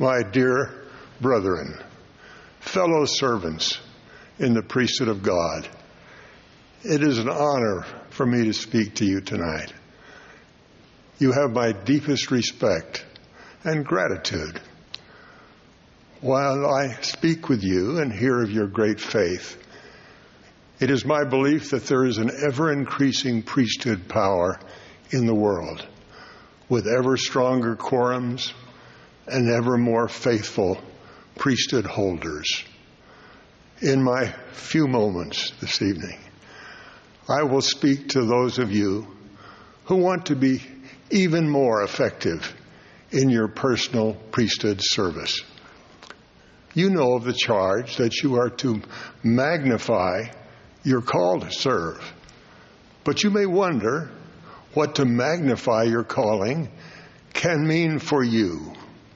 my dear brethren, fellow servants in the priesthood of God, it is an honor for me to speak to you tonight. You have my deepest respect and gratitude. While I speak with you and hear of your great faith, it is my belief that there is an ever-increasing priesthood power in the world, with ever stronger quorums and ever more faithful priesthood holders. In my few moments this evening, I will speak to those of you who want to be even more effective in your personal priesthood service. You know of the charge that you are to magnify your call to serve, but you may wonder what to magnify your calling can mean for you.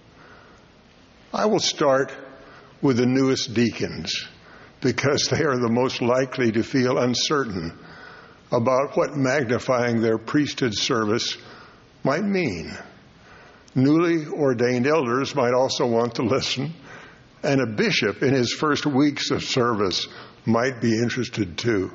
I will start with the newest deacons because they are the most likely to feel uncertain about what magnifying their priesthood service might mean. Newly ordained elders might also want to listen, and a bishop in his first weeks of service might be interested too.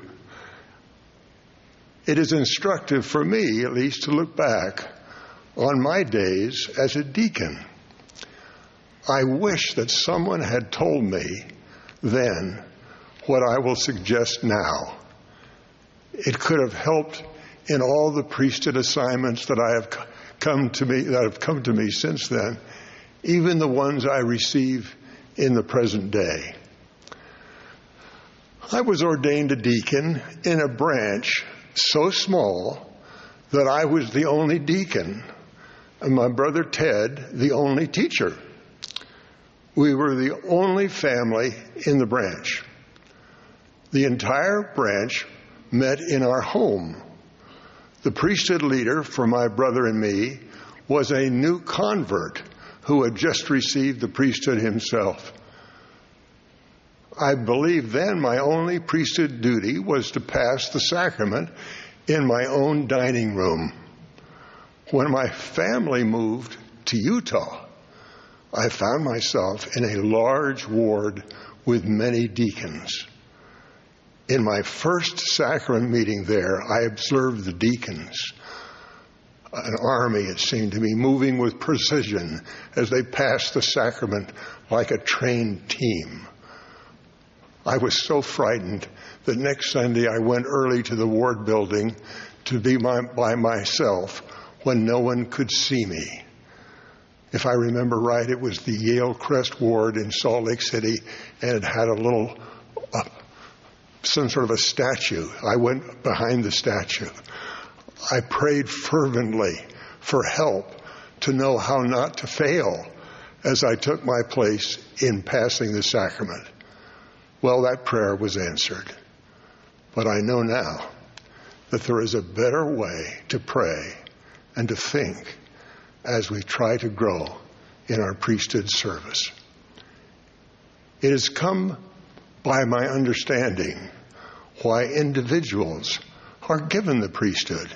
It is instructive for me, at least, to look back on my days as a deacon. I wish that someone had told me then what I will suggest now. It could have helped in all the priesthood assignments that have come to me since then, even the ones I receive in the present day. I was ordained a deacon in a branch so small that I was the only deacon and my brother Ted the only teacher. We were the only family in the branch. The entire branch met in our home. The priesthood leader for my brother and me was a new convert who had just received the priesthood himself. I believe then my only priesthood duty was to pass the sacrament in my own dining room. When my family moved to Utah, I found myself in a large ward with many deacons. In my first sacrament meeting there, I observed the deacons. An army, it seemed to me, moving with precision as they passed the sacrament like a trained team. I was so frightened that next Sunday I went early to the ward building to be by myself when no one could see me. If I remember right, it was the Yale Crest Ward in Salt Lake City, and it had a little, some sort of a statue. I went behind the statue. I prayed fervently for help to know how not to fail as I took my place in passing the sacrament. Well, that prayer was answered. But I know now that there is a better way to pray and to think as we try to grow in our priesthood service. It has come by my understanding why individuals are given the priesthood.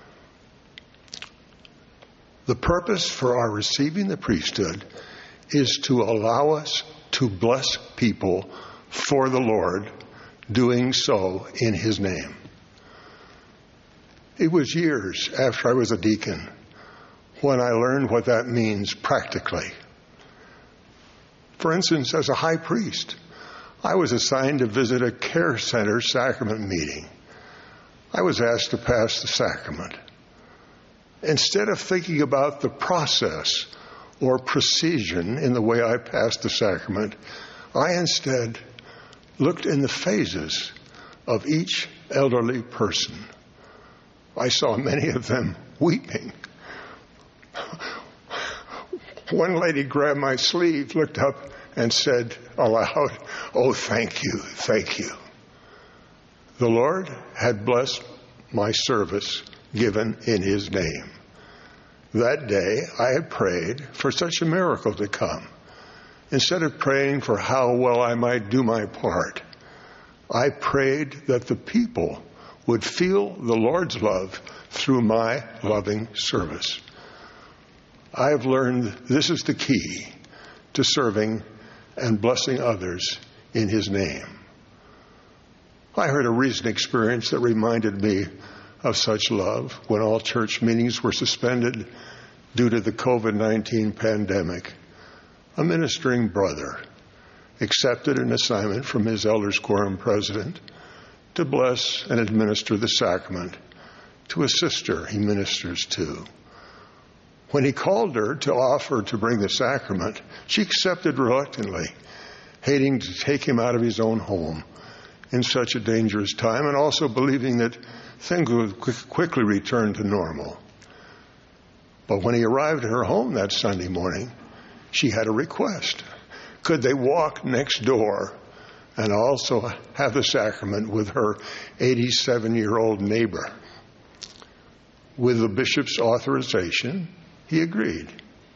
The purpose for our receiving the priesthood is to allow us to bless people for the Lord, doing so in His name. It was years after I was a deacon when I learned what that means practically. For instance, as a high priest, I was assigned to visit a care center sacrament meeting. I was asked to pass the sacrament. Instead of thinking about the process or precision in the way I passed the sacrament, I instead looked in the phases of each elderly person. I saw many of them weeping. One lady grabbed my sleeve, looked up, and said aloud, "Oh, thank you, thank you." The Lord had blessed my service given in His name. That day, I had prayed for such a miracle to come. Instead of praying for how well I might do my part, I prayed that the people would feel the Lord's love through my loving service. I have learned this is the key to serving and blessing others in his name. I heard a recent experience that reminded me of such love when all church meetings were suspended due to the COVID-19 pandemic. A ministering brother accepted an assignment from his elders quorum president to bless and administer the sacrament to a sister he ministers to. When he called her to offer to bring the sacrament, she accepted reluctantly, hating to take him out of his own home in such a dangerous time, and also believing that things would quickly return to normal. But when he arrived at her home that Sunday morning, she had a request. Could they walk next door and also have the sacrament with her 87-year-old neighbor? With the bishop's authorization, he agreed.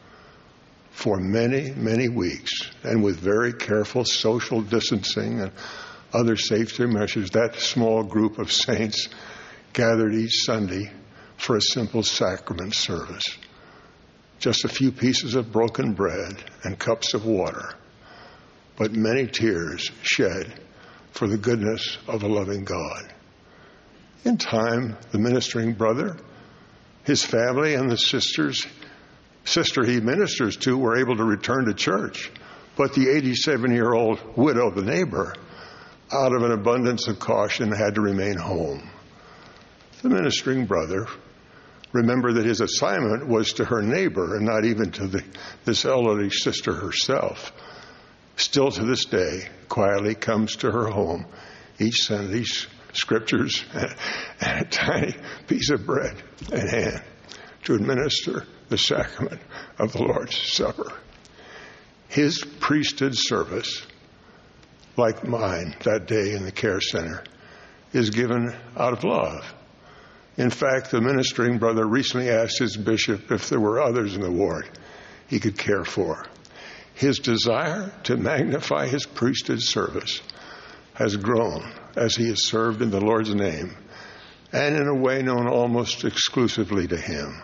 For many, many weeks, and with very careful social distancing and other safety measures, that small group of saints gathered each Sunday for a simple sacrament service. Just a few pieces of broken bread and cups of water, but many tears shed for the goodness of a loving God. In time, the ministering brother, his family, and the sister he ministers to were able to return to church, but the 87-year-old widow, the neighbor, out of an abundance of caution, had to remain home. The ministering brother remembered that his assignment was to her neighbor and not even to this elderly sister herself. Still to this day, quietly comes to her home each Sunday, scriptures and a tiny piece of bread in hand to administer the sacrament of the Lord's Supper. His priesthood service, like mine that day in the care center, is given out of love. In fact, the ministering brother recently asked his bishop if there were others in the ward he could care for. His desire to magnify his priesthood service has grown as he has served in the Lord's name and in a way known almost exclusively to him.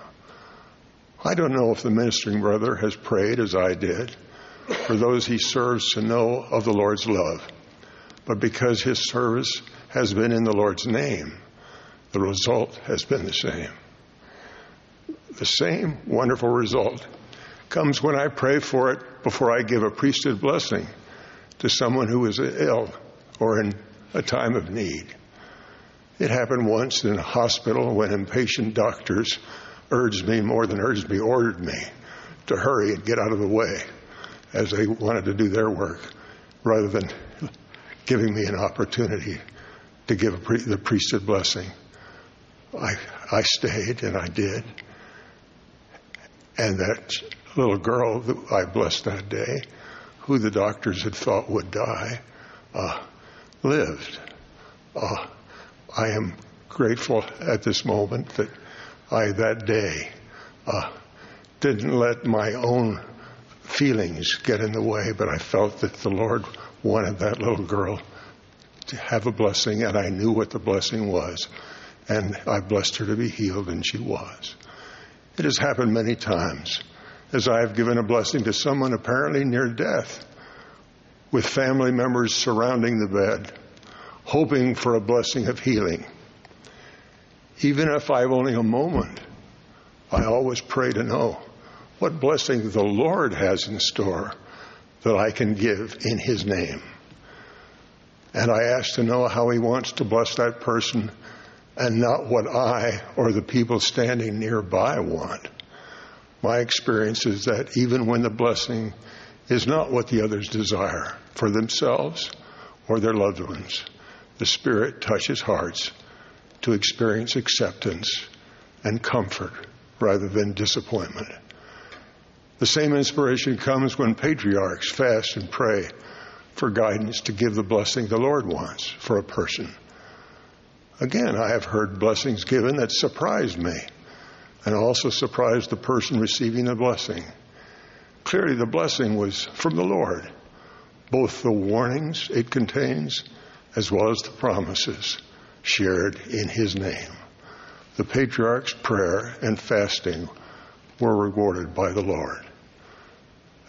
I don't know if the ministering brother has prayed as I did for those he serves to know of the Lord's love, but because his service has been in the Lord's name, the result has been the same. The same wonderful result comes when I pray for it before I give a priesthood blessing to someone who is ill or in a time of need. It happened once in a hospital when impatient doctors ordered me to hurry and get out of the way as they wanted to do their work rather than giving me an opportunity to give the priesthood blessing. I stayed, and I did. And that little girl that I blessed that day, who the doctors had thought would die, lived. I am grateful at this moment that I, that day, didn't let my own feelings get in the way, but I felt that the Lord wanted that little girl to have a blessing, and I knew what the blessing was. And I blessed her to be healed, and she was. It has happened many times as I have given a blessing to someone apparently near death, with family members surrounding the bed, hoping for a blessing of healing. Even if I have only a moment, I always pray to know what blessing the Lord has in store that I can give in his name. And I ask to know how he wants to bless that person and not what I or the people standing nearby want. My experience is that even when the blessing is not what the others desire for themselves or their loved ones, the Spirit touches hearts to experience acceptance and comfort rather than disappointment. The same inspiration comes when patriarchs fast and pray for guidance to give the blessing the Lord wants for a person. Again, I have heard blessings given that surprised me and also surprised the person receiving the blessing. Clearly, the blessing was from the Lord, both the warnings it contains as well as the promises shared in his name. The patriarch's prayer and fasting were rewarded by the Lord.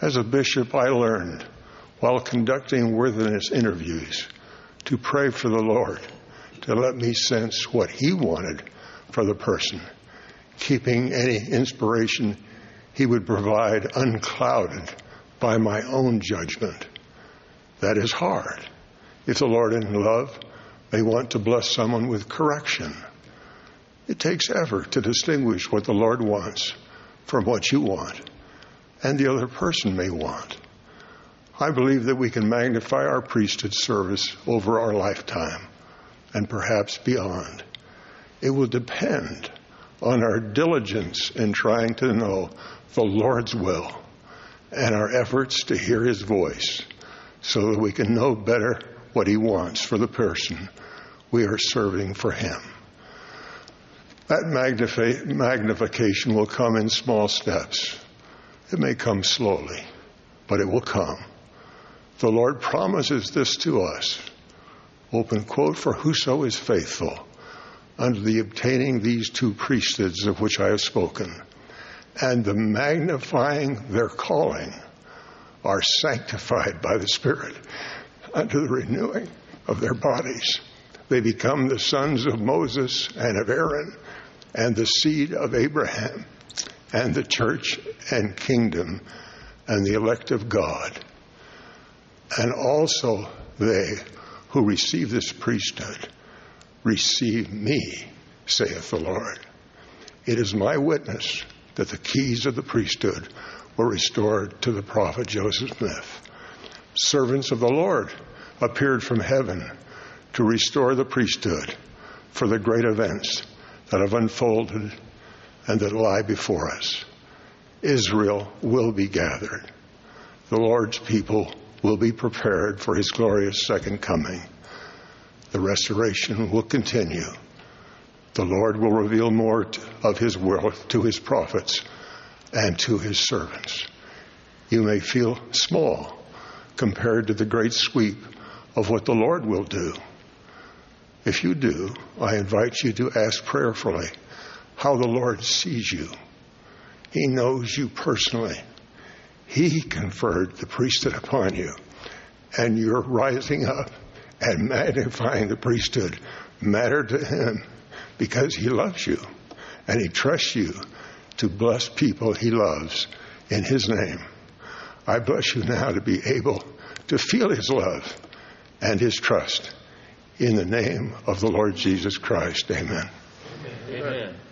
As a bishop, I learned while conducting worthiness interviews to pray for the Lord to let me sense what He wanted for the person, keeping any inspiration He would provide unclouded by my own judgment. That is hard. If the Lord in love may want to bless someone with correction, it takes effort to distinguish what the Lord wants from what you want and the other person may want. I believe that we can magnify our priesthood service over our lifetime and perhaps beyond. It will depend on our diligence in trying to know the Lord's will and our efforts to hear His voice so that we can know better what He wants for the person we are serving for Him. That magnification will come in small steps. It may come slowly, but it will come. The Lord promises this to us. Open quote, "For whoso is faithful unto the obtaining these two priesthoods of which I have spoken, and the magnifying their calling, are sanctified by the Spirit unto the renewing of their bodies. They become the sons of Moses and of Aaron, and the seed of Abraham, and the church and kingdom, and the elect of God. And also they who receive this priesthood receive me, saith the Lord. It is my witness that the keys of the priesthood were restored to the prophet Joseph Smith. Servants of the Lord appeared from heaven to restore the priesthood for the great events that have unfolded and that lie before us. Israel will be gathered. The Lord's people will be prepared for His glorious second coming. The restoration will continue. The Lord will reveal more of His will to His prophets and to His servants. You may feel small compared to the great sweep of what the Lord will do. If you do, I invite you to ask prayerfully how the Lord sees you. He knows you personally. He conferred the priesthood upon you, and your rising up and magnifying the priesthood matter to Him because He loves you and He trusts you to bless people He loves in His name. I bless you now to be able to feel His love and His trust in the name of the Lord Jesus Christ. Amen. Amen.